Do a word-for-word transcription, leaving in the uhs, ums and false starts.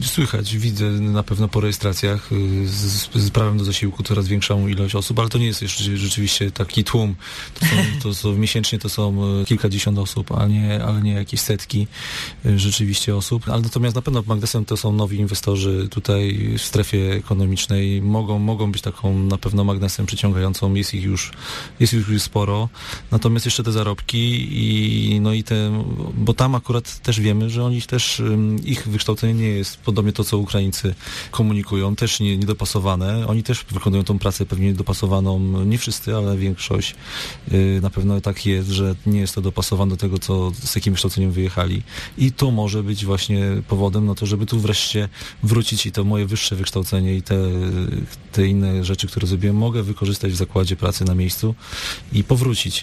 Słychać, widzę na pewno po rejestracjach z, z prawem do zasiłku coraz większą ilość osób, ale to nie jest jeszcze rzeczywiście taki tłum. To są, to są miesięcznie to są kilkadziesiąt osób, a nie, ale nie jakieś setki rzeczywiście osób. Ale natomiast na pewno magnesem to są nowi inwestorzy tutaj w strefie ekonomicznej. Mogą, mogą być taką na pewno magnesem przyciągającą. Jest ich już, jest ich już sporo. Natomiast jeszcze te zarobki i no i te, bo tam akurat też wiemy, że oni też, ich wykształcenie nie jest podobnie to, co Ukraińcy komunikują, też nie, niedopasowane. Oni też wykonują tą pracę pewnie niedopasowaną, nie wszyscy, ale większość. Yy, na pewno tak jest, że nie jest to dopasowane do tego, co, z jakim wykształceniem wyjechali. I to może być właśnie powodem na to, żeby tu wreszcie wrócić i to moje wyższe wykształcenie i te, te inne rzeczy, które zrobiłem, mogę wykorzystać w zakładzie pracy na miejscu i powrócić.